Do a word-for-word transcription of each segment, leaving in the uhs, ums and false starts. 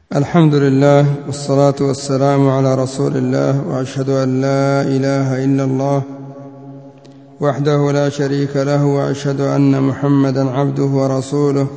الحمد لله والصلاة والسلام على رسول الله، وأشهد أن لا إله إلا الله وحده لا شريك له، وأشهد أن محمدا عبده ورسوله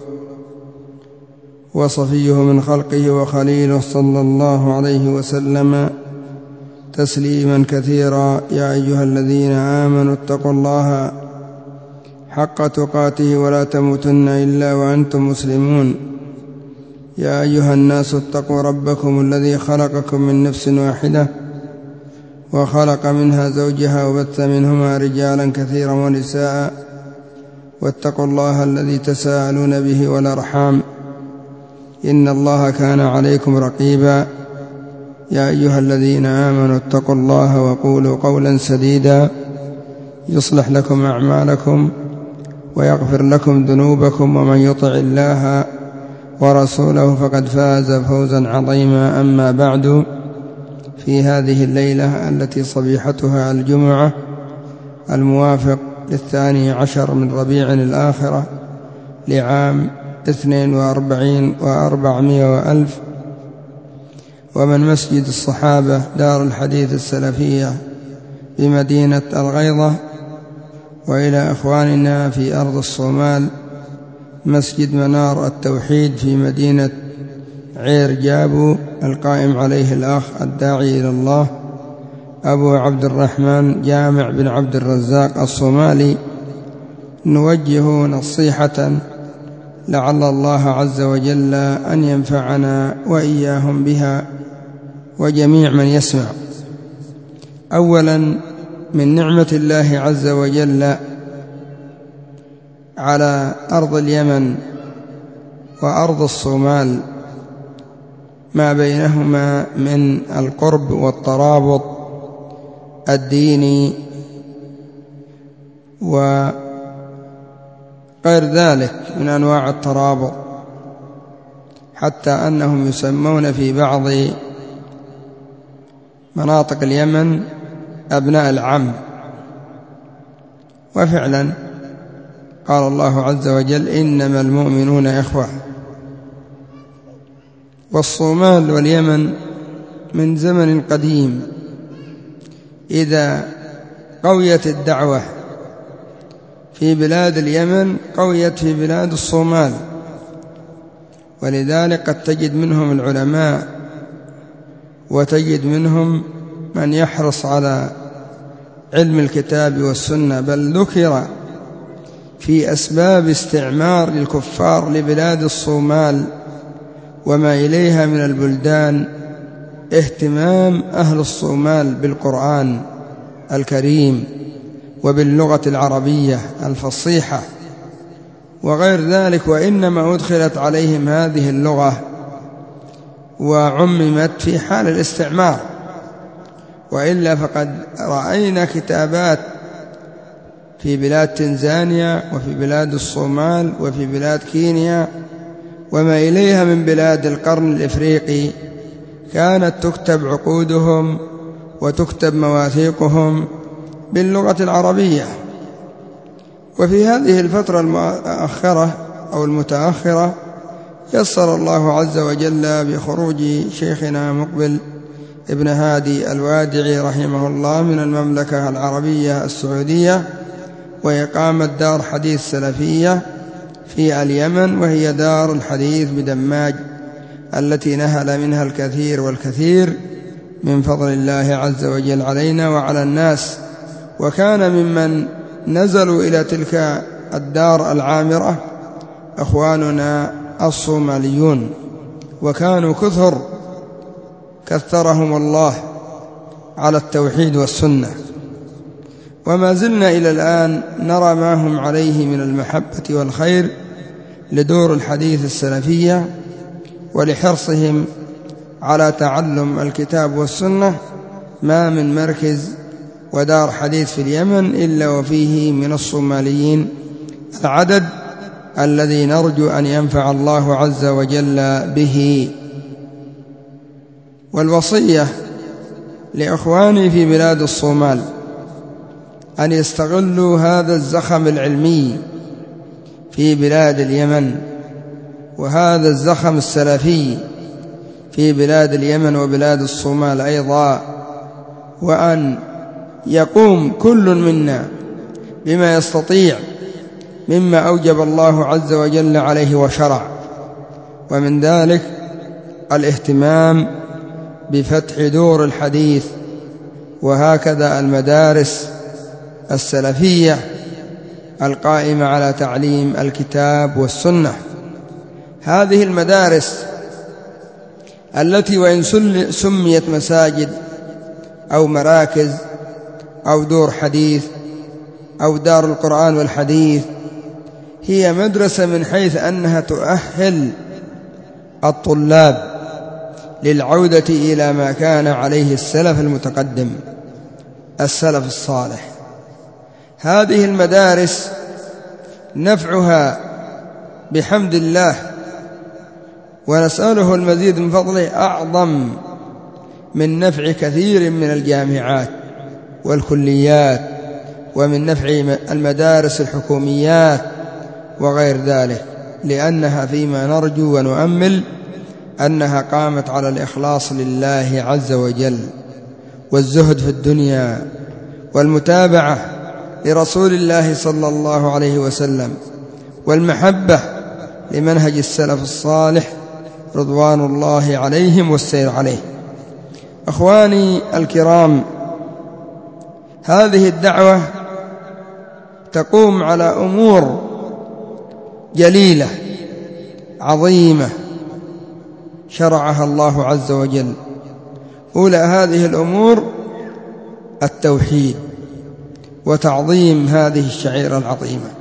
وصفيه من خلقه وخليله، صلى الله عليه وسلم تسليما كثيرا. يا أيها الذين آمنوا اتقوا الله حق تقاته ولا تموتن إلا وأنتم مسلمون. يا أيها الناس اتقوا ربكم الذي خلقكم من نفس واحدة وخلق منها زوجها وبث منهما رجالا كثيرا ونساء، واتقوا الله الذي تساءلون به والأرحام، إن الله كان عليكم رقيبا. يا أيها الذين آمنوا اتقوا الله وقولوا قولا سديدا يصلح لكم أعمالكم ويغفر لكم ذنوبكم، ومن يطع الله ورسوله فقد فاز فوزا عظيما. أما بعد، في هذه الليلة التي صبيحتها الجمعة الموافق للثاني عشر من ربيع الآخرة لعام اثنين وأربعين وأربعمائة وألف، ومن مسجد الصحابة دار الحديث السلفية بمدينة الغيضة، وإلى إخواننا في أرض الصومال مسجد منار التوحيد في مدينة عير جابو القائم عليه الأخ الداعي إلى الله أبو عبد الرحمن جامع بن عبد الرزاق الصومالي، نوجه نصيحة لعل الله عز وجل أن ينفعنا وإياهم بها وجميع من يسمع. أولا، من نعمة الله عز وجل على أرض اليمن وأرض الصومال ما بينهما من القرب والترابط الديني وغير ذلك من أنواع الترابط، حتى أنهم يسمون في بعض مناطق اليمن أبناء العم. وفعلا قال الله عز وجل: إنما المؤمنون إخوة. والصومال واليمن من زمن قديم إذا قويت الدعوة في بلاد اليمن قويت في بلاد الصومال، ولذلك قد تجد منهم العلماء وتجد منهم من يحرص على علم الكتاب والسنة، بل ذكر في أسباب استعمار الكفار لبلاد الصومال وما إليها من البلدان اهتمام أهل الصومال بالقرآن الكريم وباللغة العربية الفصيحة وغير ذلك، وإنما أدخلت عليهم هذه اللغة وعممت في حال الاستعمار، وإلا فقد رأينا كتابات في بلاد تنزانيا وفي بلاد الصومال وفي بلاد كينيا وما إليها من بلاد القرن الإفريقي كانت تكتب عقودهم وتكتب مواثيقهم باللغة العربية. وفي هذه الفترة المؤخرة أو المتأخرة يسر الله عز وجل بخروج شيخنا مقبل ابن هادي الوادعي رحمه الله من المملكة العربية السعودية وإقامة دار حديث سلفية في اليمن، وهي دار الحديث بدماج التي نهل منها الكثير والكثير من فضل الله عز وجل علينا وعلى الناس. وكان ممن نزلوا إلى تلك الدار العامرة أخواننا الصوماليون، وكانوا كثر كثرهم الله على التوحيد والسنة، وما زلنا إلى الآن نرى ما هم عليه من المحبة والخير لدور الحديث السلفية ولحرصهم على تعلم الكتاب والسنة. ما من مركز ودار حديث في اليمن إلا وفيه من الصوماليين العدد الذي نرجو أن ينفع الله عز وجل به. والوصية لإخواني في بلاد الصومال أن يستغلوا هذا الزخم العلمي في بلاد اليمن وهذا الزخم السلفي في بلاد اليمن وبلاد الصومال أيضا، وأن يقوم كل منا بما يستطيع مما أوجب الله عز وجل عليه وشرع، ومن ذلك الاهتمام بفتح دور الحديث، وهكذا المدارس السلفية القائمة على تعليم الكتاب والسنة. هذه المدارس التي وإن سميت مساجد أو مراكز أو دور حديث أو دار القرآن والحديث، هي مدرسة من حيث أنها تؤهل الطلاب للعودة إلى ما كان عليه السلف المتقدم، السلف الصالح. هذه المدارس نفعها بحمد الله ونسأله المزيد من فضله أعظم من نفع كثير من الجامعات والكليات، ومن نفع المدارس الحكوميات وغير ذلك، لأنها فيما نرجو ونؤمل أنها قامت على الإخلاص لله عز وجل، والزهد في الدنيا، والمتابعة لرسول الله صلى الله عليه وسلم، والمحبة لمنهج السلف الصالح رضوان الله عليهم والسير عليه. أخواني الكرام، هذه الدعوة تقوم على أمور جليلة عظيمة شرعها الله عز وجل. أولى هذه الأمور التوحيد وتعظيم هذه الشعيرة العظيمة.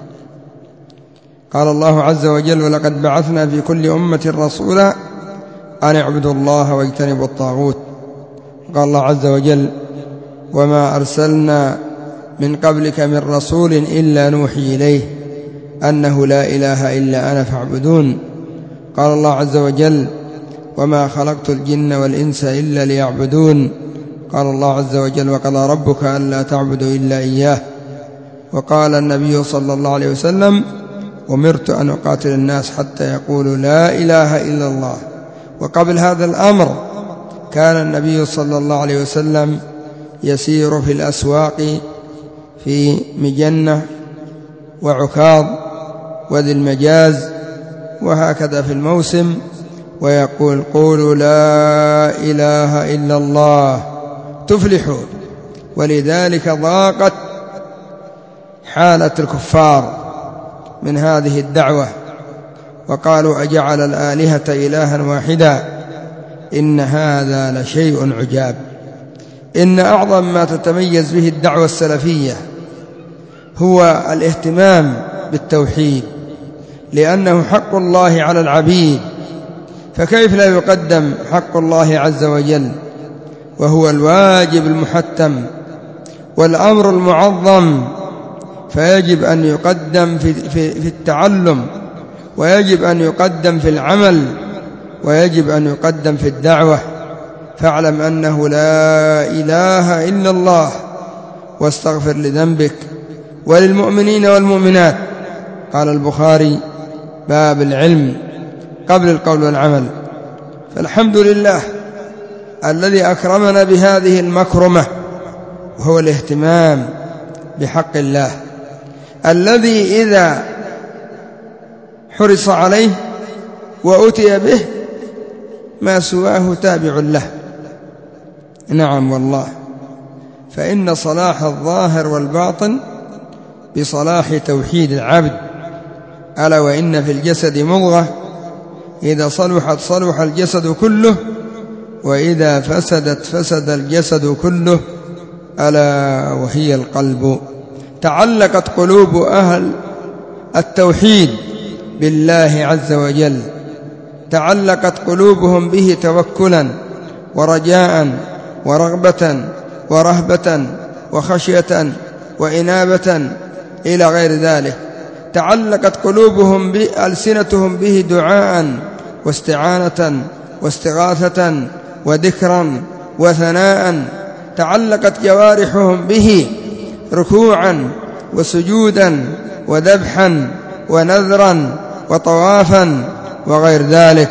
قال الله عز وجل: ولقد بعثنا في كل أمة رسولا أن اعبدوا الله واجتنبوا الطاغوت. قال الله عز وجل: وما أرسلنا من قبلك من رسول إلا نوحي إليه أنه لا إله إلا أنا فاعبدون. قال الله عز وجل: وما خلقت الجن والإنس إلا ليعبدون. قال الله عز وجل: وقضى ربك ألا تعبدوا إلا إياه. وقال النبي صلى الله عليه وسلم: أمرت أن أقاتل الناس حتى يقولوا لا إله إلا الله. وقبل هذا الأمر كان النبي صلى الله عليه وسلم يسير في الأسواق في مجنة وعكاظ وذي المجاز وهكذا في الموسم، ويقول: قولوا لا إله إلا الله تفلحوا. ولذلك ضاقت حالة الكفار من هذه الدعوة، وقالوا: أجعل الآلهة إلها واحدا إن هذا لشيء عجاب. إن أعظم ما تتميز به الدعوة السلفية هو الاهتمام بالتوحيد، لأنه حق الله على العبيد، فكيف لا يقدم حق الله عز وجل وهو الواجب المحتم والأمر المعظم؟ فيجب أن يقدم في, في, في التعلم، ويجب أن يقدم في العمل، ويجب أن يقدم في الدعوة. فاعلم أنه لا إله إلا الله واستغفر لذنبك وللمؤمنين والمؤمنات. قال البخاري: باب العلم قبل القول والعمل. فالحمد لله الذي أكرمنا بهذه المكرمة، وهو الاهتمام بحق الله الذي إذا حرص عليه وأتي به ما سواه تابع له. نعم والله، فإن صلاح الظاهر والباطن بصلاح توحيد العبد. ألا وإن في الجسد مضغة إذا صلحت صلح الجسد كله، وإذا فسدت فسد الجسد كله، ألا وهي القلب. تعلقت قلوب أهل التوحيد بالله عز وجل، تعلقت قلوبهم به توكلا ورجاء ورغبة ورهبة وخشية وإنابة إلى غير ذلك. تعلقت قلوبهم بألسنتهم به دعاء واستعانة واستغاثة وذكرا وثناء. تعلقت جوارحهم به ركوعا وسجودا وذبحا ونذرا وطوافا وغير ذلك.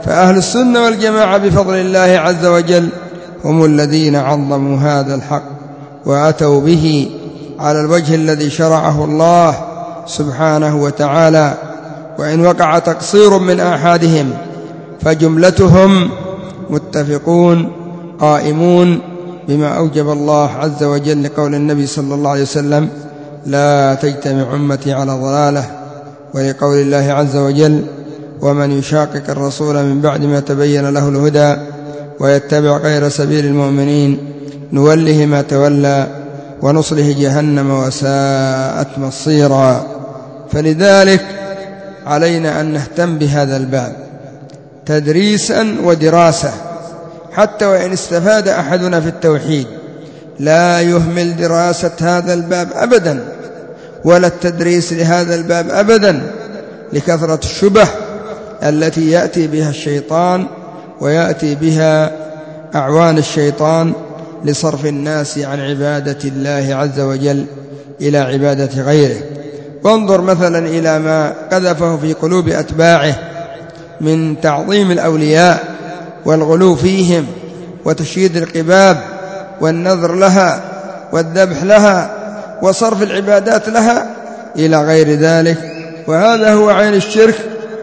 فأهل السنة والجماعة بفضل الله عز وجل هم الذين عظموا هذا الحق وأتوا به على الوجه الذي شرعه الله سبحانه وتعالى. وإن وقع تقصير من أحدهم فجملتهم متفقون قائمون بما أوجب الله عز وجل لقول النبي صلى الله عليه وسلم: لا تجتمع أمتي على ضلالة، ولقول الله عز وجل: ومن يشاقق الرسول من بعد ما تبين له الهدى ويتبع غير سبيل المؤمنين نوله ما تولى ونصله جهنم وساءت مصيرا. فلذلك علينا أن نهتم بهذا الباب تدريسا ودراسة، حتى وإن استفاد أحدنا في التوحيد لا يهمل دراسة هذا الباب أبدا ولا التدريس لهذا الباب أبدا، لكثرة الشبه التي يأتي بها الشيطان ويأتي بها أعوان الشيطان لصرف الناس عن عبادة الله عز وجل إلى عبادة غيره. وانظر مثلا إلى ما قذفه في قلوب أتباعه من تعظيم الأولياء والغلو فيهم وتشييد القباب والنذر لها والذبح لها وصرف العبادات لها إلى غير ذلك. وهذا هو عين الشرك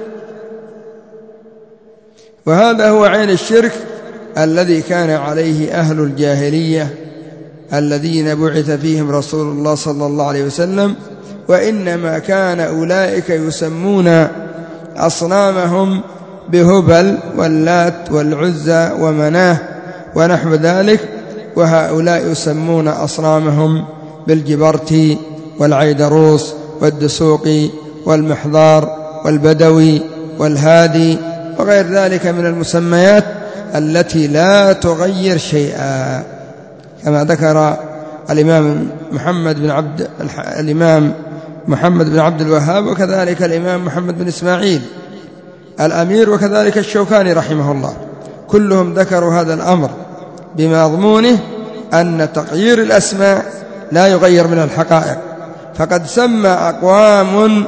وهذا هو عين الشرك الذي كان عليه أهل الجاهلية الذين بعث فيهم رسول الله صلى الله عليه وسلم. وإنما كان أولئك يسمون أصنامهم بهبل واللات والعزى ومناه ونحو ذلك، وهؤلاء يسمون أصنامهم بالجبرتي والعيدروس والدسوقي والمحضار والبدوي والهادي وغير ذلك من المسميات التي لا تغير شيئا، كما ذكر الإمام محمد بن عبد الإمام محمد بن عبد الوهاب، وكذلك الإمام محمد بن إسماعيل الأمير، وكذلك الشوكاني رحمه الله. كلهم ذكروا هذا الأمر بمضمونه أن تغيير الأسماء لا يغير من الحقائق. فقد سمى أقوام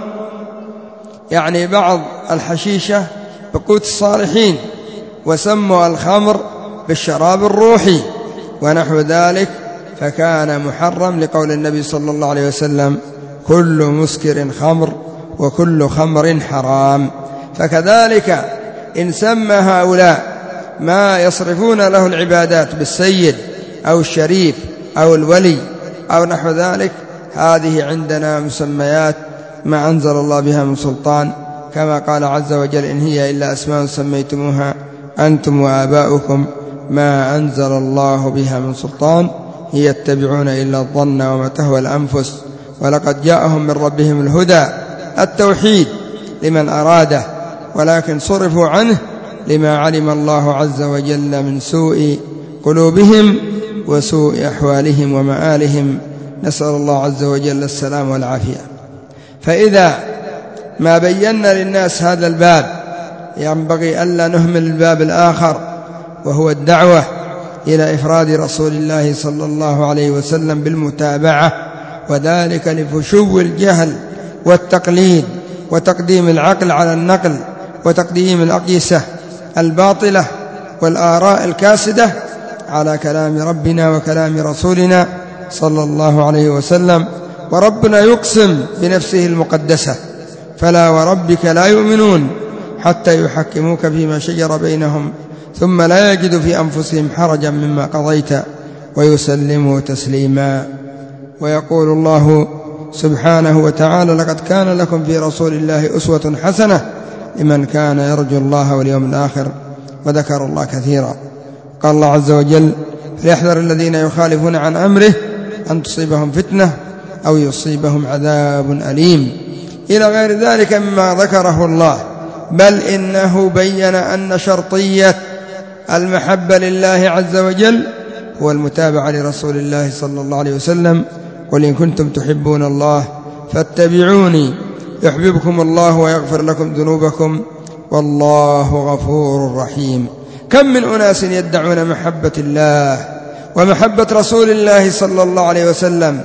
يعني بعض الحشيشة بقوت الصالحين، وسموا الخمر بالشراب الروحي ونحو ذلك، فكان محرم لقول النبي صلى الله عليه وسلم: كل مسكر خمر وكل خمر حرام. فكذلك إن سمى هؤلاء ما يصرفون له العبادات بالسيد أو الشريف أو الولي أو نحو ذلك، هذه عندنا مسميات ما أنزل الله بها من سلطان، كما قال عز وجل: إن هي إلا أسماء سميتموها أنتم وآباؤكم ما أنزل الله بها من سلطان هي يتبعون إلا الظن وما تهوى الأنفس ولقد جاءهم من ربهم الهدى. التوحيد لمن أراده، ولكن صرفوا عنه لما علم الله عز وجل من سوء قلوبهم وسوء أحوالهم ومآلهم، نسأل الله عز وجل السلام والعافية. فإذا ما بينا للناس هذا الباب ينبغي ألا نهمل الباب الآخر، وهو الدعوة إلى إفراد رسول الله صلى الله عليه وسلم بالمتابعة، وذلك لفشو الجهل والتقليد وتقديم العقل على النقل وتقديم الأقيسة الباطلة والآراء الكاسدة على كلام ربنا وكلام رسولنا صلى الله عليه وسلم. وربنا يقسم بنفسه المقدسة: فلا وربك لا يؤمنون حتى يحكموك فيما شجر بينهم ثم لا يجدوا في أنفسهم حرجا مما قضيت ويسلموا تسليما. ويقول الله سبحانه وتعالى: لقد كان لكم في رسول الله أسوة حسنة لمن كان يرجو الله واليوم الآخر وذكر الله كثيرا. قال الله عز وجل: فليحذر الذين يخالفون عن أمره أن تصيبهم فتنة أو يصيبهم عذاب أليم، إلى غير ذلك مما ذكره الله. بل إنه بين أن شرطية المحبة لله عز وجل هو المتابعة لرسول الله صلى الله عليه وسلم: قل إن كنتم تحبون الله فاتبعوني يحببكم الله ويغفر لكم ذنوبكم والله غفور رحيم. كم من أناس يدعون محبة الله ومحبة رسول الله صلى الله عليه وسلم،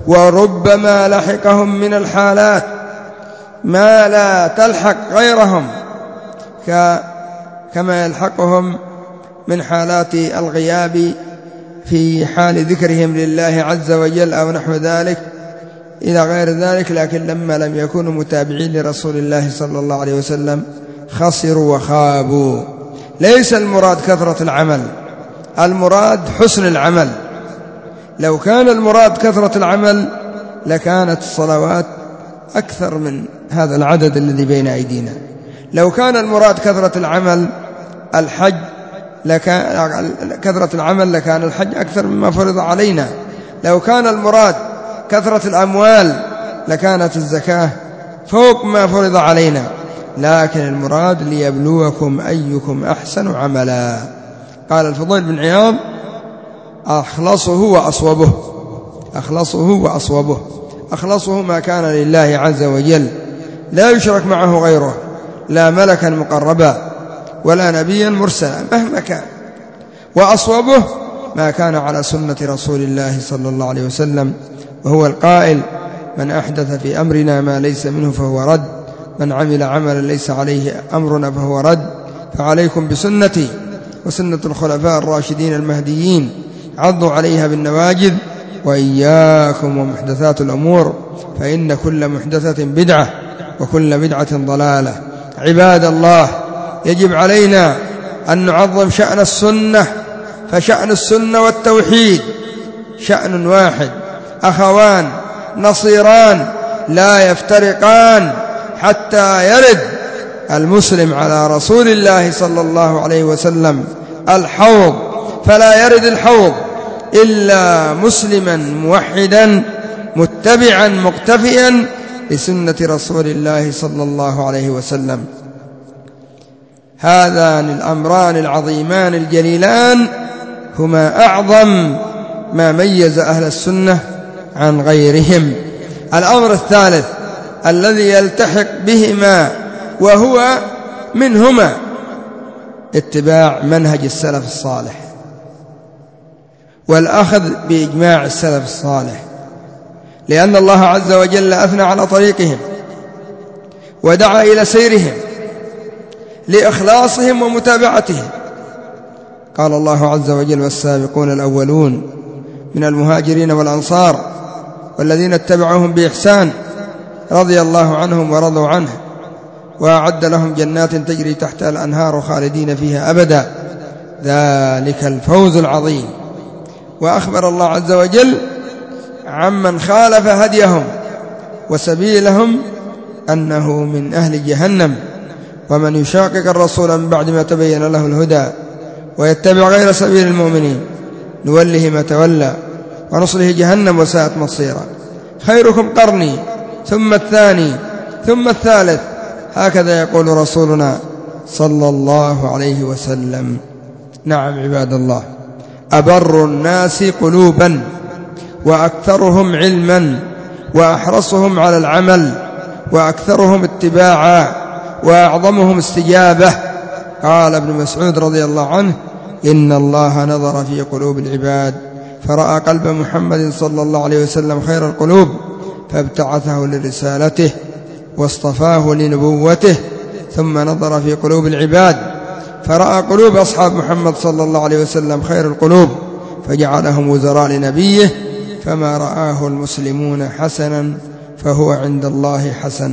وربما لحقهم من الحالات ما لا تلحق غيرهم كما يلحقهم من حالات الغياب في حال ذكرهم لله عز وجل أو نحو ذلك إلى غير ذلك. لكن لما لم يكونوا متابعين لرسول الله صلى الله عليه وسلم خسروا وخابوا. ليس المراد كثرة العمل، المراد حسن العمل. لو كان المراد كثرة العمل لكانت الصلوات أكثر من هذا العدد الذي بين أيدينا. لو كان المراد كثرة العمل الحج لكان كثرة العمل لكان الحج أكثر مما فرض علينا. لو كان المراد كثرة الأموال لكانت الزكاة فوق ما فرض علينا. لكن المراد ليبلوكم أيكم أحسن عملا. قال الفضيل بن عياض: أخلصه وأصوبه. أخلصه وأصوبه. أخلصه ما كان لله عز وجل لا يشرك معه غيره، لا ملكا مقربا ولا نبيا مرسلا مهما كان. وأصوبه ما كان على سنة رسول الله صلى الله عليه وسلم، وهو القائل: من أحدث في أمرنا ما ليس منه فهو رد، من عمل عملا ليس عليه أمرنا فهو رد. فعليكم بسنتي وسنة الخلفاء الراشدين المهديين، عضوا عليها بالنواجذ، وإياكم ومحدثات الأمور، فإن كل محدثة بدعة وكل بدعة ضلالة. عباد الله، يجب علينا أن نعظم شأن السنة، فشأن السنة والتوحيد شأن واحد، أخوان نصيران لا يفترقان حتى يرد المسلم على رسول الله صلى الله عليه وسلم الحوض، فلا يرد الحوض إلا مسلما موحدا متبعا مقتفيا لسنة رسول الله صلى الله عليه وسلم. هذان الأمران العظيمان الجليلان هما أعظم ما ميز أهل السنة عن غيرهم. الأمر الثالث الذي يلتحق بهما وهو منهما اتباع منهج السلف الصالح والأخذ بإجماع السلف الصالح، لأن الله عز وجل أثنى على طريقهم ودعا إلى سيرهم لإخلاصهم ومتابعتهم. قال الله عز وجل: والسابقون الأولون من المهاجرين والأنصار والذين اتبعوهم بإحسان رضي الله عنهم ورضوا عنه وأعد لهم جنات تجري تحتها الأنهار خالدين فيها أبدا، ذلك الفوز العظيم. وأخبر الله عز وجل عمن خالف هديهم وسبيلهم أنه من أهل جهنم. ومن يشاقق الرسول من بعد ما تبين له الهدى ويتبع غير سبيل المؤمنين نوله ما تولى ونصله جهنم وساءت مصيرا. خيركم قرني ثم الثاني ثم الثالث، هكذا يقول رسولنا صلى الله عليه وسلم. نعم عباد الله، أبر الناس قلوبا وأكثرهم علما وأحرصهم على العمل وأكثرهم اتباعا وأعظمهم استجابة. قال ابن مسعود رضي الله عنه: إن الله نظر في قلوب العباد فرأى قلب محمد صلى الله عليه وسلم خير القلوب فابتعثه لرسالته واصطفاه لنبوته، ثم نظر في قلوب العباد فرأى قلوب أصحاب محمد صلى الله عليه وسلم خير القلوب فجعلهم وزراء لنبيه، فما رآه المسلمون حسنا فهو عند الله حسن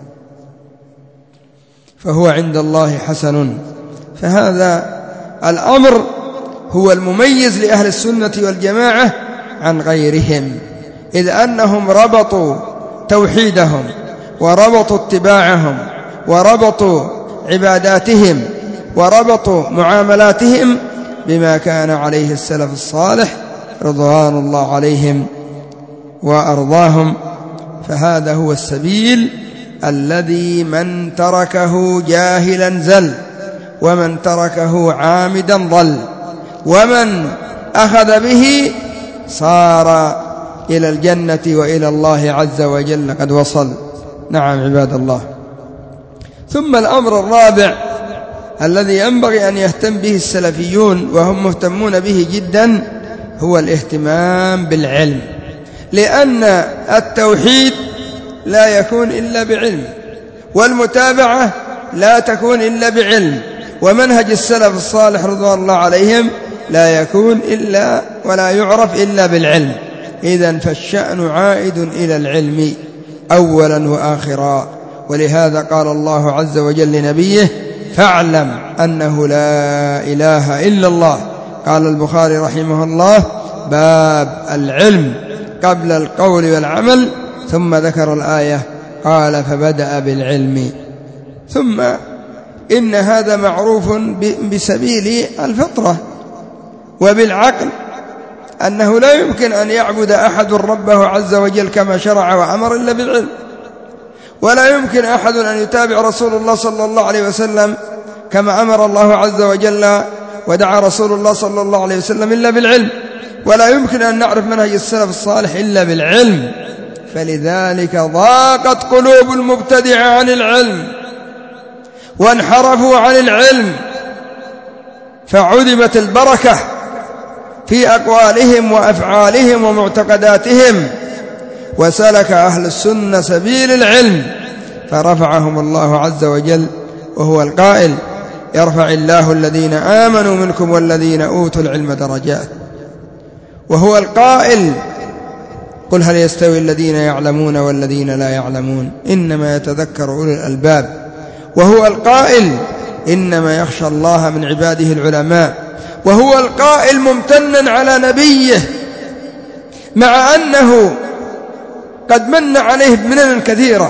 فهو عند الله حسن. فهذا الأمر هو المميز لأهل السنة والجماعة عن غيرهم، إذ أنهم ربطوا توحيدهم وربطوا اتباعهم وربطوا عباداتهم وربطوا معاملاتهم بما كان عليه السلف الصالح رضوان الله عليهم وأرضاهم. فهذا هو السبيل الذي من تركه جاهلا زل، ومن تركه عامدا ضل، ومن أخذ به صار إلى الجنة وإلى الله عز وجل قد وصل. نعم عباد الله. ثم الأمر الرابع الذي ينبغي أن يهتم به السلفيون وهم مهتمون به جدا هو الاهتمام بالعلم، لأن التوحيد لا يكون إلا بعلم، والمتابعة لا تكون إلا بعلم، ومنهج السلف الصالح رضوان الله عليهم لا يكون إلا ولا يعرف إلا بالعلم. إذن فالشأن عائد إلى العلم أولا وآخرا. ولهذا قال الله عز وجل لنبيه: فاعلم أنه لا إله إلا الله. قال البخاري رحمه الله: باب العلم قبل القول والعمل، ثم ذكر الآية قال: فبدأ بالعلم. ثم إن هذا معروف بسبيل الفطرة وبالعقل، أنه لا يمكن أن يعبد أحد ربه عز وجل كما شرع وأمر إلا بالعلم، ولا يمكن أحد أن يتابع رسول الله صلى الله عليه وسلم كما أمر الله عز وجل ودعا رسول الله صلى الله عليه وسلم إلا بالعلم، ولا يمكن أن نعرف منهج السلف الصالح إلا بالعلم. فلذلك ضاقت قلوب المبتدعة عن العلم وانحرفوا عن العلم، فعدمت البركة في أقوالهم وأفعالهم ومعتقداتهم، وسلك أهل السنة سبيل العلم فرفعهم الله عز وجل، وهو القائل: يرفع الله الذين آمنوا منكم والذين أوتوا العلم درجات. وهو القائل: قل هل يستوي الذين يعلمون والذين لا يعلمون إنما يتذكر أولو الألباب. وهو القائل: إنما يخشى الله من عباده العلماء. وهو القائل ممتنا على نبيه مع أنه قد من عليه بمنن كثيرة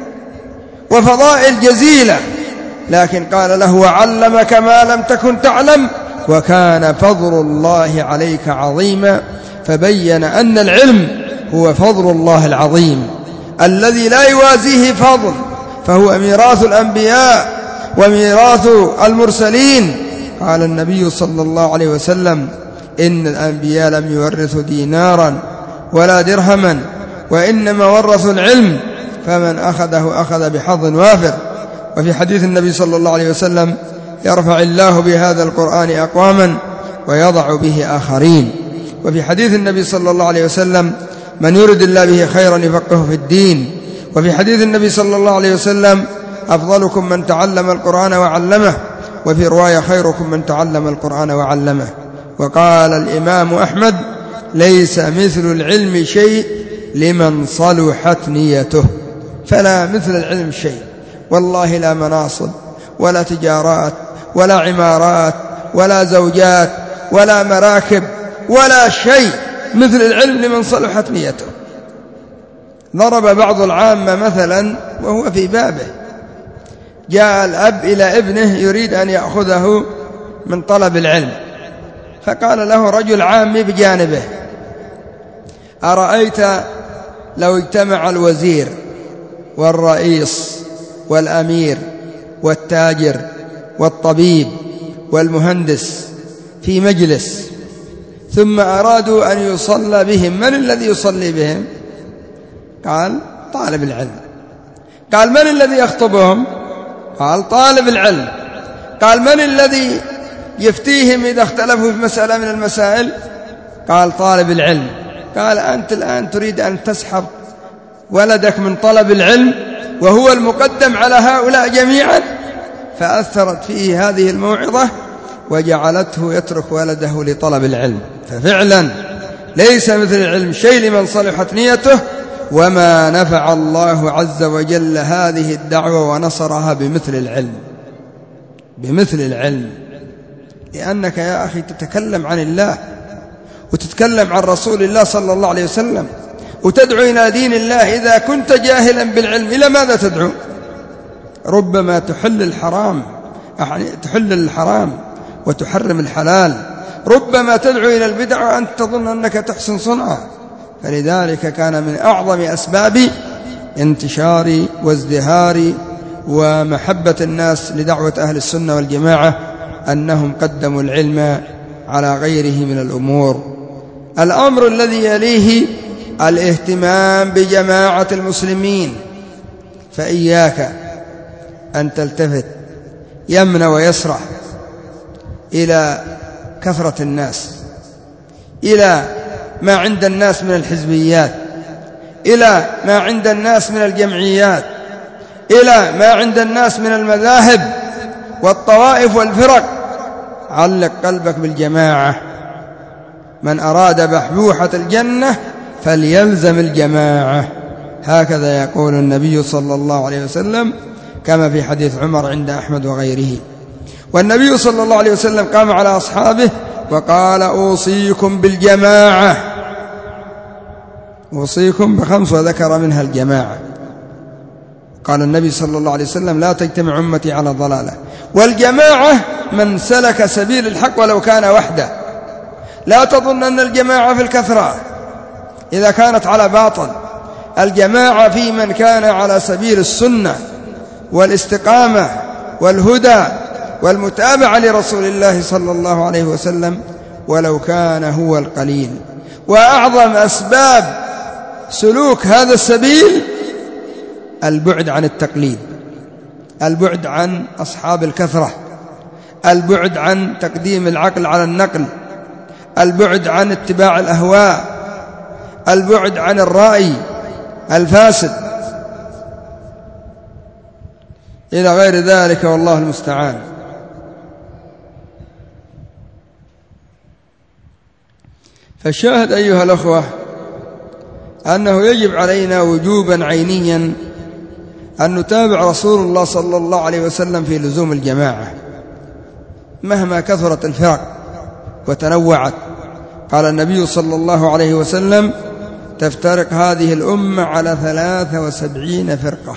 وفضائل جزيلة، لكن قال له: وعلمك ما لم تكن تعلم وكان فضل الله عليك عظيما. فبين أن العلم هو فضل الله العظيم الذي لا يوازيه فضل، فهو ميراث الأنبياء وميراث المرسلين. قال النبي صلى الله عليه وسلم: إن الأنبياء لم يورثوا دينارا ولا درهما، وإنما ورثوا العلم، فمن أخذه أخذ بحظ وافر. وفي حديث النبي صلى الله عليه وسلم: يرفع الله بهذا القرآن أقواما ويضع به آخرين. وفي حديث النبي صلى الله عليه وسلم: من يرد الله به خيرا يفقهه في الدين. وفي حديث النبي صلى الله عليه وسلم: أفضلكم من تعلم القرآن وعلمه. وفي رواية: خيركم من تعلم القرآن وعلمه. وقال الإمام أحمد: ليس مثل العلم شيء لمن صلحت نيته. فلا مثل العلم شيء، والله لا مناصب ولا تجارات ولا عمارات ولا زوجات ولا مراكب ولا شيء مثل العلم لمن صلحت نيته. ضرب بعض العامة مثلا وهو في بابه: جاء الأب إلى ابنه يريد أن يأخذه من طلب العلم، فقال له رجل عامي بجانبه: أرأيت لو اجتمع الوزير والرئيس والأمير والتاجر والطبيب والمهندس في مجلس ثم أرادوا أن يصلى بهم، من الذي يصلي بهم؟ قال: طالب العلم. قال: من الذي يخطبهم؟ قال: طالب العلم. قال: من الذي يفتيهم إذا اختلفوا في مسألة من المسائل؟ قال: طالب العلم. قال: أنت الآن تريد أن تسحب ولدك من طلب العلم وهو المقدم على هؤلاء جميعا؟ فأثرت فيه هذه الموعظة وجعلته يترك ولده لطلب العلم. ففعلا ليس مثل العلم شيء لمن صلحت نيته، وما نفع الله عز وجل هذه الدعوة ونصرها بمثل العلم، بمثل العلم. لأنك يا أخي تتكلم عن الله وتتكلم عن رسول الله صلى الله عليه وسلم وتدعو إلى دين الله. إذا كنت جاهلا بالعلم إلى ماذا تدعو؟ ربما تحل الحرام تحل الحرام وتحرم الحلال، ربما تدعو إلى البدع وأنت تظن أنك تحسن صنعا. فلذلك كان من أعظم أسباب انتشار وازدهار ومحبة الناس لدعوة أهل السنة والجماعة أنهم قدموا العلم على غيره من الأمور. الأمر الذي يليه الاهتمام بجماعة المسلمين، فإياك أن تلتفت يمن ويسرع إلى كثرة الناس، إلى ما عند الناس من الحزبيات، إلى ما عند الناس من الجمعيات، إلى ما عند الناس من المذاهب والطوائف والفرق، علق قلبك بالجماعة. من أراد بحبوحة الجنة فليلزم الجماعة، هكذا يقول النبي صلى الله عليه وسلم كما في حديث عمر عند أحمد وغيره. والنبي صلى الله عليه وسلم قام على أصحابه وقال: أوصيكم بالجماعة، أوصيكم بخمس، وذكر منها الجماعة. قال النبي صلى الله عليه وسلم: لا تجتمع أمتي على ضلالة. والجماعة من سلك سبيل الحق ولو كان وحده. لا تظن أن الجماعة في الكثرة إذا كانت على باطل، الجماعة في من كان على سبيل السنة والاستقامة والهدى والمتابعة لرسول الله صلى الله عليه وسلم ولو كان هو القليل. وأعظم أسباب سلوك هذا السبيل البعد عن التقليد، البعد عن أصحاب الكثرة، البعد عن تقديم العقل على النقل، البعد عن اتباع الأهواء، البعد عن الرأي الفاسد إلى غير ذلك، والله المستعان. فالشاهد أيها الأخوة أنه يجب علينا وجوبا عينيا أن نتابع رسول الله صلى الله عليه وسلم في لزوم الجماعة مهما كثرت الفرق وتنوعت. قال النبي صلى الله عليه وسلم: تفترق هذه الأمة على ثلاث وسبعين فرقة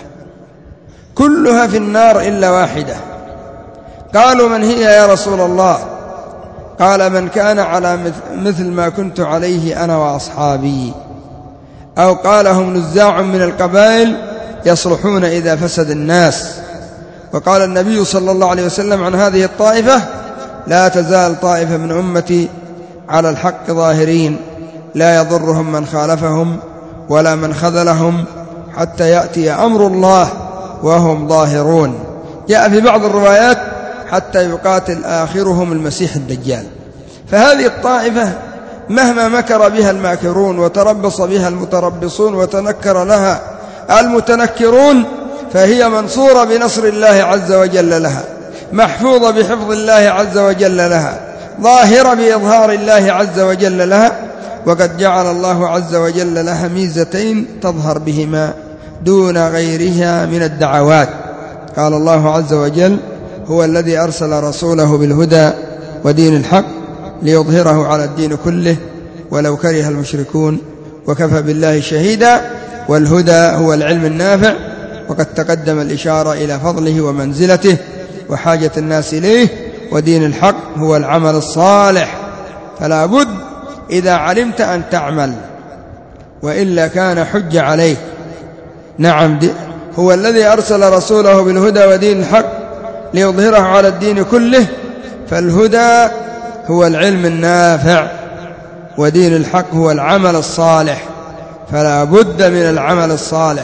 كلها في النار إلا واحدة. قالوا: من هي يا رسول الله؟ قال: من كان على مثل ما كنت عليه أنا وأصحابي. أو قال: هم نزاع من القبائل يصلحون إذا فسد الناس. وقال النبي صلى الله عليه وسلم عن هذه الطائفة: لا تزال طائفة من أمتي على الحق ظاهرين لا يضرهم من خالفهم ولا من خذلهم حتى يأتي أمر الله وهم ظاهرون. جاء في بعض الروايات: حتى يقاتل آخرهم المسيح الدجال. فهذه الطائفة مهما مكر بها الماكرون وتربص بها المتربصون وتنكر لها المتنكرون فهي منصورة بنصر الله عز وجل لها، محفوظة بحفظ الله عز وجل لها، ظاهرة بإظهار الله عز وجل لها. وقد جعل الله عز وجل لها ميزتين تظهر بهما دون غيرها من الدعوات. قال الله عز وجل: هو الذي أرسل رسوله بالهدى ودين الحق ليظهره على الدين كله ولو كره المشركون وكفى بالله شهيدا. والهدى هو العلم النافع، وقد تقدم الإشارة إلى فضله ومنزلته وحاجة الناس إليه. ودين الحق هو العمل الصالح، فلا بد إذا علمت أن تعمل وإلا كان حج عليك. نعم، هو الذي أرسل رسوله بالهدى ودين الحق ليظهره على الدين كله. فالهدى هو العلم النافع، ودين الحق هو العمل الصالح، فلا بد من العمل الصالح،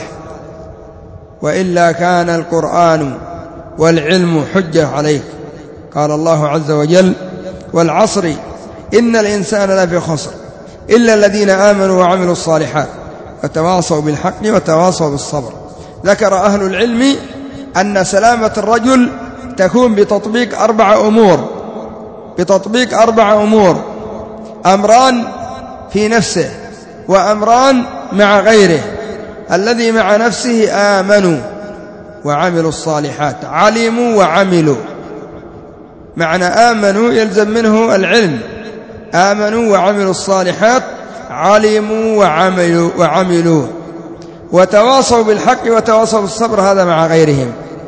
وإلا كان القرآن والعلم حجة عليك. قال الله عز وجل: والعصر إن الإنسان لفي خسر إلا الذين آمنوا وعملوا الصالحات وتواصوا بالحق وتواصوا بالصبر. ذكر أهل العلم أن سلامة الرجل تكون بتطبيق أربع أمور بتطبيق أربع أمور أمران في نفسه وأمران مع غيره. الذي مع نفسه: آمنوا وعملوا الصالحات، علموا وعملوا. معنى آمنوا يلزم منه العلم، آمنوا وعملوا الصالحات، علموا وعملوا, وعملوا وتواصوا بالحق وتواصوا بالصبر، هذا مع غيرهم.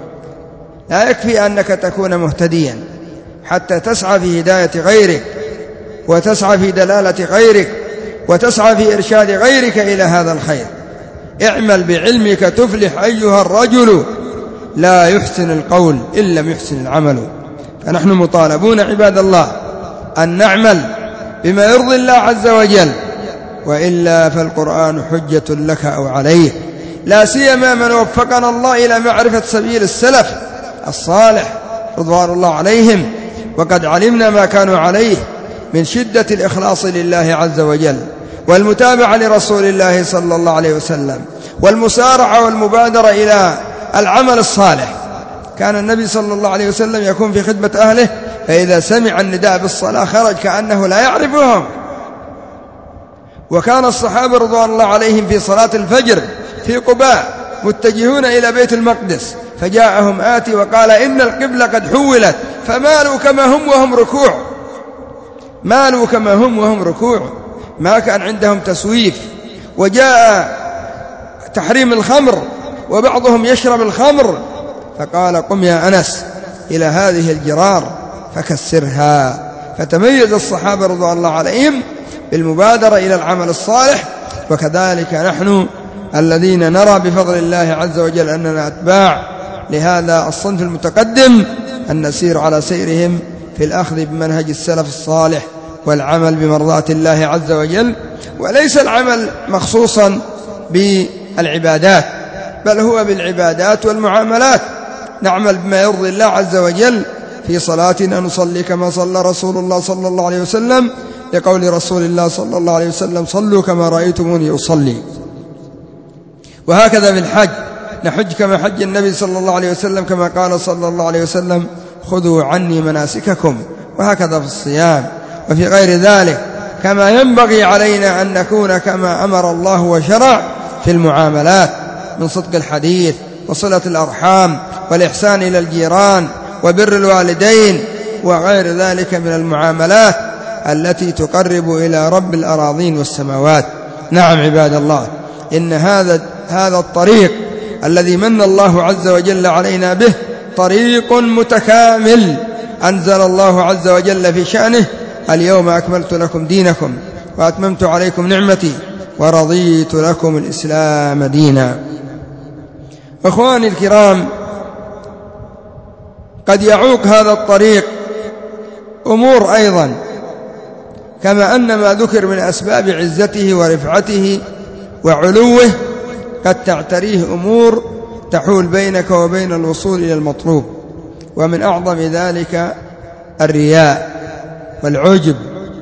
لا يكفي أنك تكون مهتديا حتى تسعى في هداية غيرك وتسعى في دلالة غيرك وتسعى في إرشاد غيرك إلى هذا الخير. اعمل بعلمك تفلح أيها الرجل، لا يحسن القول إن لم يحسن العمل. فنحن مطالبون عباد الله أن نعمل بما يرضي الله عز وجل، وإلا فالقرآن حجة لك أو عليك، لا سيما من وفقنا الله إلى معرفة سبيل السلف الصالح رضوان الله عليهم، وقد علمنا ما كانوا عليه من شدة الإخلاص لله عز وجل والمتابعة لرسول الله صلى الله عليه وسلم والمسارعة والمبادرة إلى العمل الصالح. كان النبي صلى الله عليه وسلم يكون في خدمة أهله، فإذا سمع النداء بالصلاة خرج كأنه لا يعرفهم. وكان الصحابة رضوان الله عليهم في صلاة الفجر في قباء متجهون إلى بيت المقدس، فجاءهم آتي وقال إن القبلة قد حولت، فمالوا كما هم وهم ركوع، مالوا كما هم وهم ركوع، ما كان عندهم تسويف. وجاء تحريم الخمر وبعضهم يشرب الخمر، فقال قم يا أنس إلى هذه الجرار فكسرها. فتميز الصحابة رضوان الله عليهم بالمبادرة إلى العمل الصالح. وكذلك نحن الذين نرى بفضل الله عز وجل أننا أتباع لهذا الصنف المتقدم، أن نسير على سيرهم في الأخذ بمنهج السلف الصالح والعمل بمرضاة الله عز وجل. وليس العمل مخصوصا بالعبادات، بل هو بالعبادات والمعاملات. نعمل بما يرضي الله عز وجل في صلاتنا، نصلي كما صلى رسول الله صلى الله عليه وسلم، لقول رسول الله صلى الله عليه وسلم صلوا كما رأيتموني أصلي. وهكذا في الحج، نحج كما حج النبي صلى الله عليه وسلم، كما قال صلى الله عليه وسلم خذوا عني مناسككم. وهكذا في الصيام وفي غير ذلك، كما ينبغي علينا أن نكون كما أمر الله وشرع في المعاملات من صدق الحديث وصلة الأرحام والإحسان إلى الجيران وبر الوالدين وغير ذلك من المعاملات التي تقرب إلى رب الأراضين والسماوات. نعم عباد الله، إن هذا هذا الطريق الذي من الله عز وجل علينا به طريق متكامل، أنزل الله عز وجل في شأنه اليوم أكملت لكم دينكم وأتممت عليكم نعمتي ورضيت لكم الإسلام دينا. أخواني الكرام، قد يعوق هذا الطريق أمور أيضا، كما أن ما ذكر من أسباب عزته ورفعته وعلوه قد تعتريه أمور تحول بينك وبين الوصول إلى المطلوب. ومن أعظم ذلك الرياء والعجب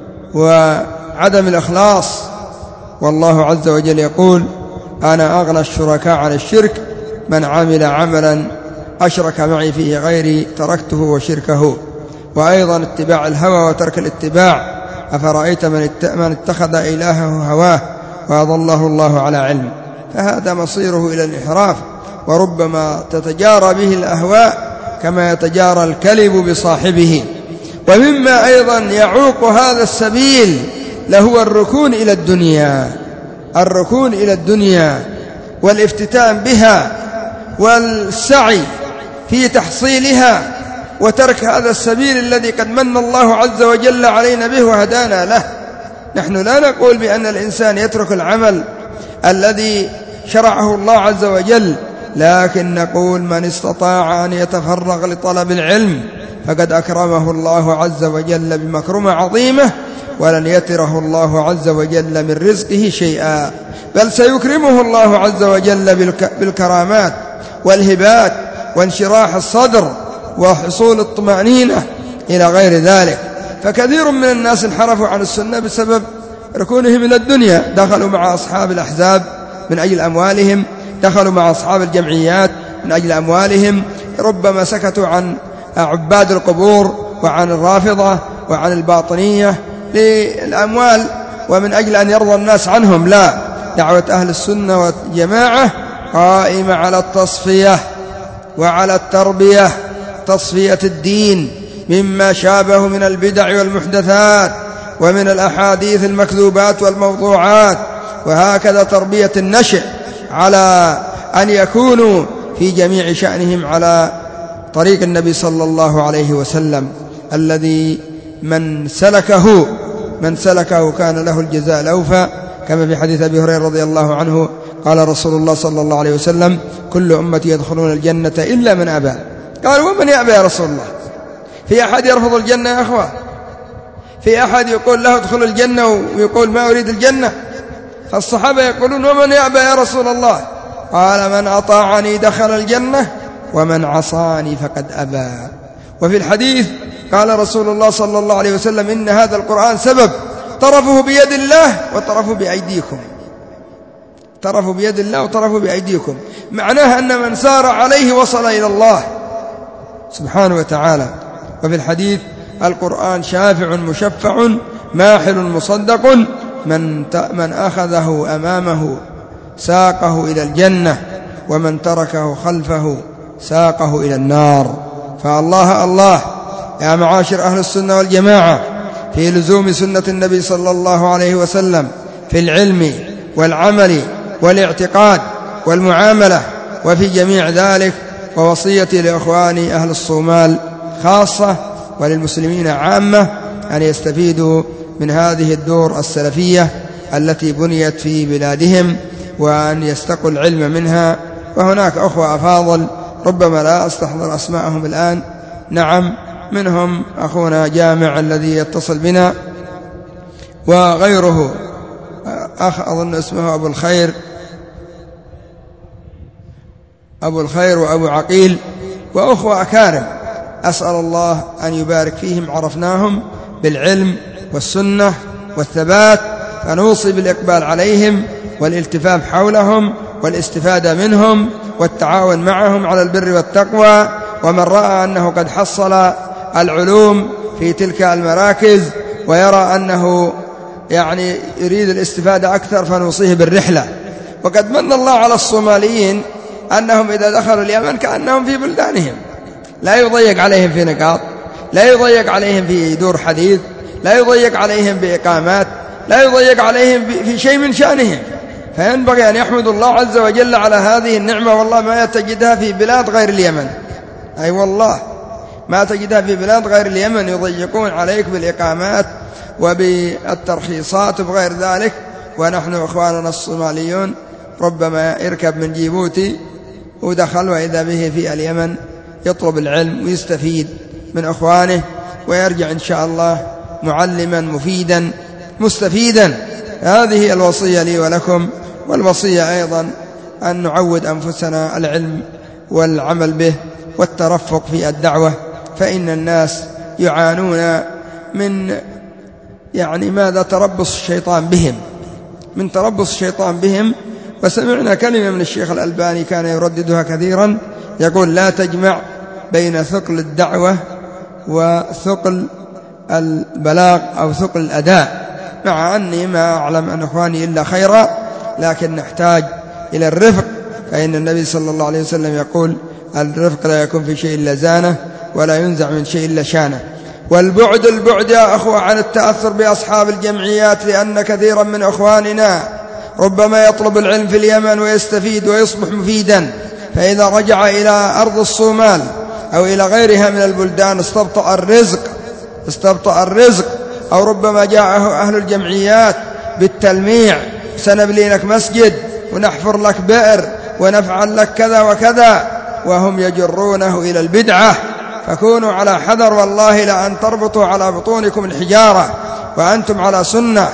وعدم الإخلاص. والله عز وجل يقول أنا أغنى الشركاء عن الشرك من عمل عملا أشرك معي فيه غيري تركته وشركه. وأيضا اتباع الهوى وترك الاتباع، أفرأيت من اتخذ إلهه هواه وأضله الله على علم، فهذا مصيره إلى الانحراف. وربما تتجارى به الأهواء كما يتجارى الكلب بصاحبه. ومما أيضا يعوق هذا السبيل لهو الركون إلى الدنيا، الركون إلى الدنيا والافتتان بها والسعي في تحصيلها، وترك هذا السبيل الذي قد من الله عز وجل علينا به وهدانا له. نحن لا نقول بأن الإنسان يترك العمل الذي شرعه الله عز وجل، لكن نقول من استطاع أن يتفرغ لطلب العلم فقد أكرمه الله عز وجل بمكرمة عظيمة، ولن يتره الله عز وجل من رزقه شيئا، بل سيكرمه الله عز وجل بالكرامات والهبات وانشراح الصدر وحصول الطمأنينة إلى غير ذلك. فكثير من الناس انحرفوا عن السنة بسبب ركونهم إلى الدنيا، دخلوا مع أصحاب الأحزاب من أجل أموالهم، دخلوا مع أصحاب الجمعيات من أجل أموالهم، ربما سكتوا عن عباد القبور وعن الرافضة وعن الباطنية للأموال ومن أجل أن يرضى الناس عنهم. لا، دعوة أهل السنة والجماعة قائمة على التصفية وعلى التربية، تصفية الدين مما شابه من البدع والمحدثات ومن الأحاديث المكذوبات والموضوعات، وهكذا تربية النشء على أن يكونوا في جميع شأنهم على طريق النبي صلى الله عليه وسلم الذي من سلكه من سلكه كان له الجزاء الأوفى، كما في حديث أبي هريرة رضي الله عنه قال رسول الله صلى الله عليه وسلم كل أمتي يدخلون الجنة إلا من أبى. قال ومن يأبى يا رسول الله؟ في أحد يرفض الجنة يا أخوة؟ في أحد يقول له ادخل الجنة ويقول ما أريد الجنة؟ فالصحابة يقولون ومن يأبى يا رسول الله؟ قال من أطاعني دخل الجنة ومن عصاني فقد أبى. وفي الحديث قال رسول الله صلى الله عليه وسلم إن هذا القرآن سبب طرفه بيد الله وطرفه بأيديكم، طرفه بيد الله وطرفه بأيديكم، معناه أن من سار عليه وصل إلى الله، سبحانه وتعالى. وفي الحديث: القرآن شافع مشفع ماحل مصدق، من من أخذه أمامه ساقه إلى الجنة، ومن تركه خلفه ساقه إلى النار. فالله الله يا معاشر أهل السنة والجماعة في لزوم سنة النبي صلى الله عليه وسلم في العلم والعمل والاعتقاد والمعاملة وفي جميع ذلك، ووصيتي لإخواني أهل الصومال خاصة وللمسلمين عامة أن يستفيدوا من هذه الدور السلفية التي بنيت في بلادهم، وأن يستقوا العلم منها. وهناك أخوة أفاضل ربما لا أستحضر أسماءهم الآن، نعم، منهم أخونا جامع الذي يتصل بنا، وغيره أخ أظن اسمه أبو الخير أبو الخير وأبو عقيل، وأخوة أكارم أسأل الله أن يبارك فيهم، عرفناهم بالعلم والسنة والثبات، فنوصي بالإقبال عليهم والالتفاف حولهم والاستفادة منهم والتعاون معهم على البر والتقوى. ومن رأى أنه قد حصل العلوم في تلك المراكز ويرى أنه يعني يريد الاستفادة أكثر فنوصيه بالرحلة. وقد من الله على الصوماليين أنهم إذا دخلوا اليمن كأنهم في بلدانهم، لا يضيق عليهم في نقاط، لا يضيق عليهم في دور حديث، لا يضيق عليهم بإقامات، لا يضيق عليهم في شيء من شأنهم. فينبغي أن يحمد الله عز وجل على هذه النعمة، والله ما تجدها في بلاد غير اليمن، أي أيوة والله ما تجدها في بلاد غير اليمن، يضيقون عليك بالإقامات وبالترخيصات وبغير ذلك. ونحن إخواننا الصوماليون ربما يركب من جيبوتي ودخل وإذا به في اليمن يطلب العلم ويستفيد من أخوانه، ويرجع إن شاء الله معلما مفيدا مستفيدا. هذه الوصية لي ولكم، والوصية أيضا أن نعود أنفسنا العلم والعمل به والترفق في الدعوة، فإن الناس يعانون من يعني ماذا تربص الشيطان بهم، من تربص الشيطان بهم. وسمعنا كلمة من الشيخ الألباني كان يرددها كثيرا، يقول: لا تجمع بين ثقل الدعوة وثقل البلاغ أو ثقل الأداء، مع أني ما أعلم أن أخواني إلا خيرا، لكن نحتاج إلى الرفق، فإن النبي صلى الله عليه وسلم يقول: الرفق لا يكون في شيء إلا زانه، ولا ينزع من شيء إلا شانه. والبعد البعد يا أخوة عن التأثر بأصحاب الجمعيات، لأن كثيرا من أخواننا ربما يطلب العلم في اليمن ويستفيد ويصبح مفيدا، فإذا رجع إلى أرض الصومال أو إلى غيرها من البلدان استبطأ الرزق استبطأ الرزق أو ربما جاءه أهل الجمعيات بالتلميع: سنبني لك مسجد ونحفر لك بئر ونفعل لك كذا وكذا، وهم يجرونه إلى البدعة. فكونوا على حذر، والله لأن تربطوا على بطونكم الحجارة وأنتم على سنة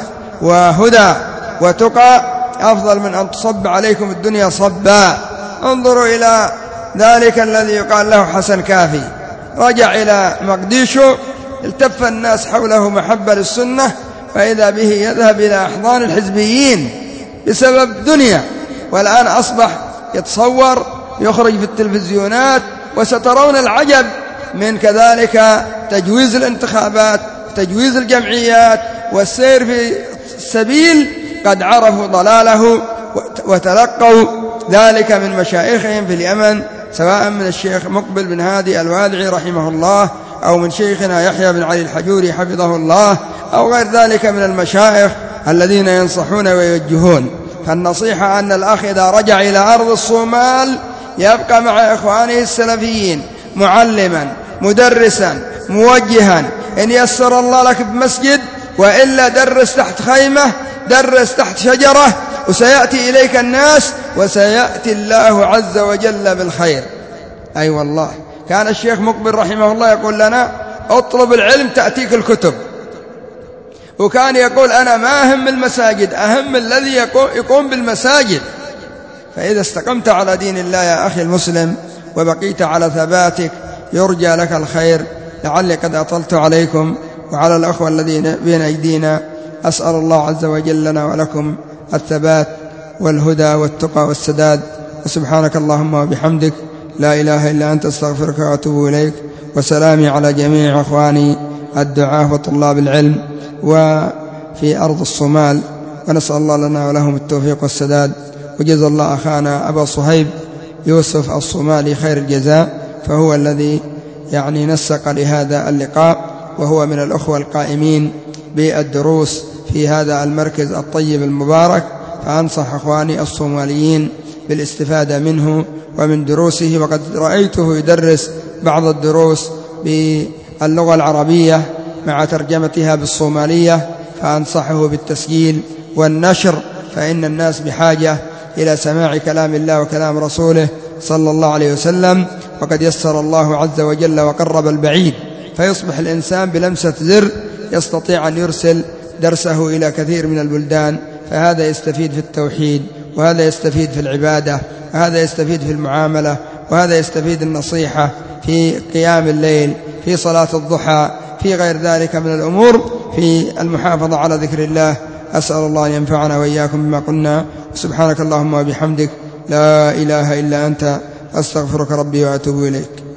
وهدى وتقى أفضل من أن تصب عليكم الدنيا صبا. انظروا إلى ذلك الذي يقال له حسن كافي، رجع إلى مقديشو، التف الناس حوله محبة للسنة، فإذا به يذهب إلى أحضان الحزبيين بسبب دنيا، والآن أصبح يتصور يخرج في التلفزيونات. وسترون العجب من كذلك تجويز الانتخابات، تجويز الجمعيات، والسير في السبيل قد عرفوا ضلاله وتلقوا ذلك من مشايخهم في اليمن، سواء من الشيخ مقبل بن هادي الوادعي رحمه الله، أو من شيخنا يحيى بن علي الحجوري حفظه الله، أو غير ذلك من المشايخ الذين ينصحون ويوجهون. فالنصيحة أن الأخ إذا رجع إلى أرض الصومال يبقى مع إخوانه السلفيين معلما مدرسا موجها، إن يسر الله لك بمسجد، وإلا درس تحت خيمة، درس تحت شجرة، وسيأتي إليك الناس وسيأتي الله عز وجل بالخير. أي أيوة والله كان الشيخ مقبل رحمه الله يقول لنا: اطلب العلم تأتيك الكتب. وكان يقول: أنا ما أهم المساجد، أهم الذي يقوم بالمساجد. فإذا استقمت على دين الله يا أخي المسلم وبقيت على ثباتك يرجى لك الخير. لعلي قد أطلت عليكم وعلى الأخوة الذين بين أيدينا. أسأل الله عز وجل لنا ولكم الثبات والهدى والتقى والسداد. وسبحانك اللهم وبحمدك، لا إله إلا أنت أستغفرك وأتوب إليك. وسلامي على جميع أخواني الدعاة وطلاب العلم وفي أرض الصومال، ونسأل الله لنا ولهم التوفيق والسداد. وجزا الله أخانا أبا صهيب يوسف الصومالي خير الجزاء، فهو الذي يعني نسق لهذا اللقاء، وهو من الأخوة القائمين بالدروس في هذا المركز الطيب المبارك. فأنصح أخواني الصوماليين بالاستفادة منه ومن دروسه، وقد رأيته يدرس بعض الدروس باللغة العربية مع ترجمتها بالصومالية، فأنصحه بالتسجيل والنشر، فإن الناس بحاجة إلى سماع كلام الله وكلام رسوله صلى الله عليه وسلم. وقد يسر الله عز وجل وقرب البعيد، فيصبح الإنسان بلمسة زر يستطيع أن يرسل درسه إلى كثير من البلدان، فهذا يستفيد في التوحيد، وهذا يستفيد في العبادة، وهذا يستفيد في المعاملة، وهذا يستفيد النصيحة في قيام الليل، في صلاة الضحى، في غير ذلك من الأمور، في المحافظة على ذكر الله. أسأل الله أن ينفعنا وإياكم بما قلنا. سبحانك اللهم وبحمدك، لا إله إلا أنت، أستغفرك ربي وأتوب إليك.